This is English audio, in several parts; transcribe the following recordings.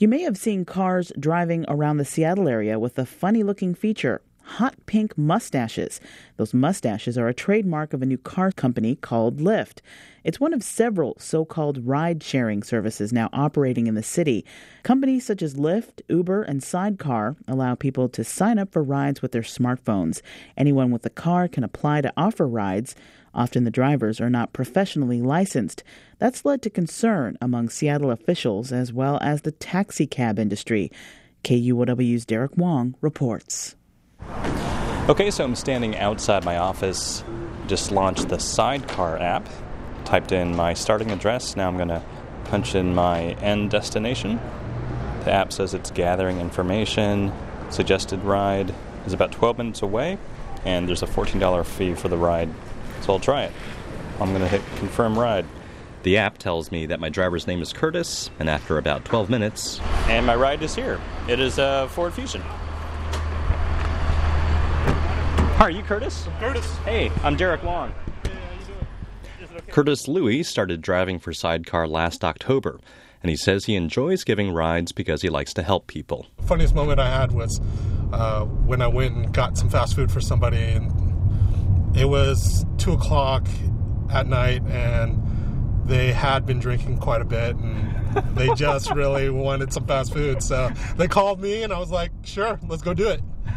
You may have seen cars driving around the Seattle area with a funny-looking feature, hot pink mustaches. Those mustaches are a trademark of a new car company called Lyft. It's one of several so-called ride-sharing services now operating in the city. Companies such as Lyft, Uber, and Sidecar allow people to sign up for rides with their smartphones. Anyone with a car can apply to offer rides. Often the drivers are not professionally licensed. That's led to concern among Seattle officials as well as the taxi cab industry. KUOW's Derek Wong reports. Okay, so I'm standing outside my office. Just launched the Sidecar app. Typed in my starting address. Now I'm going to punch in my end destination. The app says it's gathering information. Suggested ride is about 12 minutes away, and there's a $14 fee for the ride. So I'll try it. I'm going to hit confirm ride. The app tells me that my driver's name is Curtis, and after about 12 minutes... And my ride is here. It is a Ford Fusion. Hi, are you Curtis? Curtis. Hey, I'm Derek Wong. Hey, how you doing? Okay? Curtis Louie started driving for Sidecar last October, and he says he enjoys giving rides because he likes to help people. The funniest moment I had was when I went and got some fast food for somebody, and it was 2 o'clock at night, and they had been drinking quite a bit, and they just really wanted some fast food. So they called me, and I was like, sure, let's go do it.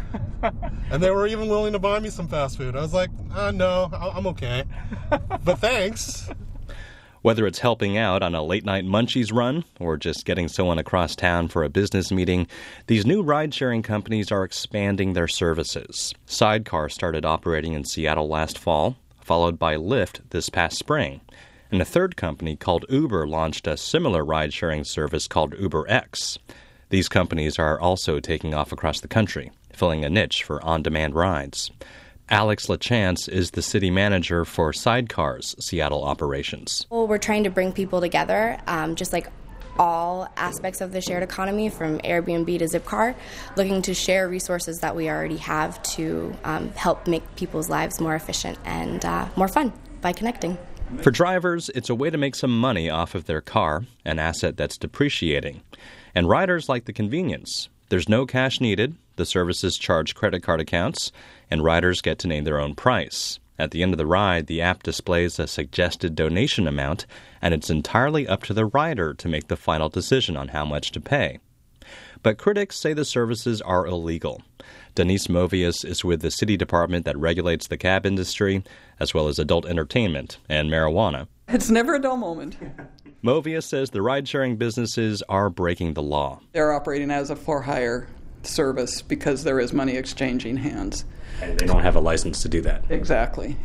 And they were even willing to buy me some fast food. I was like, no, I'm okay. But thanks. Whether it's helping out on a late-night munchies run or just getting someone across town for a business meeting, these new ride-sharing companies are expanding their services. Sidecar started operating in Seattle last fall, followed by Lyft this past spring. And a third company called Uber launched a similar ride-sharing service called UberX. These companies are also taking off across the country, filling a niche for on-demand rides. Alex LaChance is the city manager for Sidecar's Seattle operations. Well, we're trying to bring people together, just like all aspects of the shared economy, from Airbnb to Zipcar, looking to share resources that we already have to help make people's lives more efficient and more fun by connecting. For drivers, it's a way to make some money off of their car, an asset that's depreciating. And riders like the convenience. There's no cash needed, the services charge credit card accounts, and riders get to name their own price. At the end of the ride, the app displays a suggested donation amount, and it's entirely up to the rider to make the final decision on how much to pay. But critics say the services are illegal. Denise Movius is with the city department that regulates the cab industry, as well as adult entertainment and marijuana. It's never a dull moment. Movius says the ride-sharing businesses are breaking the law. They're operating as a for-hire service because there is money exchanging hands. And they don't have a license to do that. Exactly.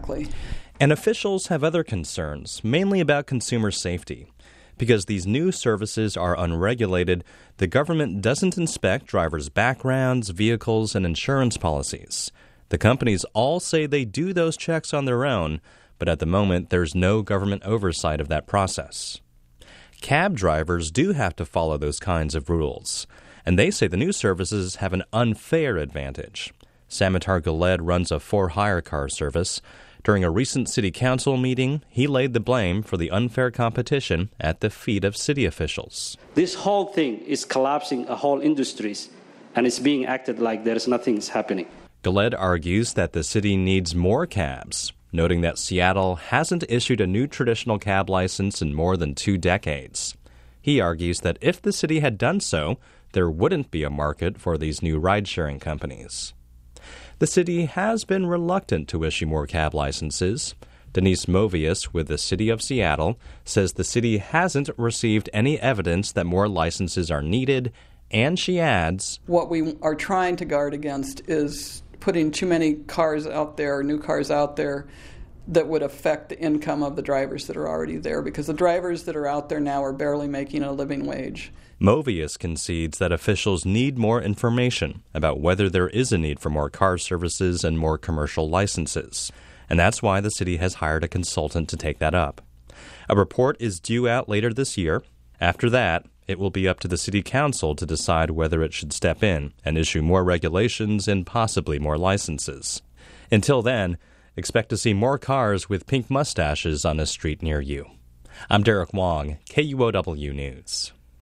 And officials have other concerns, mainly about consumer safety. Because these new services are unregulated, the government doesn't inspect drivers' backgrounds, vehicles, and insurance policies. The companies all say they do those checks on their own, but at the moment there's no government oversight of that process. Cab drivers do have to follow those kinds of rules, and they say the new services have an unfair advantage. Samitar Guled runs a for-hire car service. During a recent city council meeting, he laid the blame for the unfair competition at the feet of city officials. This whole thing is collapsing a whole industries, and it's being acted like there's nothing's happening. Guled argues that the city needs more cabs, noting that Seattle hasn't issued a new traditional cab license in more than 2 decades. He argues that if the city had done so, there wouldn't be a market for these new ride-sharing companies. The city has been reluctant to issue more cab licenses. Denise Movius with the City of Seattle says the city hasn't received any evidence that more licenses are needed, and she adds, What we are trying to guard against is putting too many cars out there, new cars out there, that would affect the income of the drivers that are already there, because the drivers that are out there now are barely making a living wage. Movius concedes that officials need more information about whether there is a need for more car services and more commercial licenses, and that's why the city has hired a consultant to take that up. A report is due out later this year. After that, it will be up to the city council to decide whether it should step in and issue more regulations and possibly more licenses. Until then, expect to see more cars with pink mustaches on a street near you. I'm Derek Wong, KUOW News.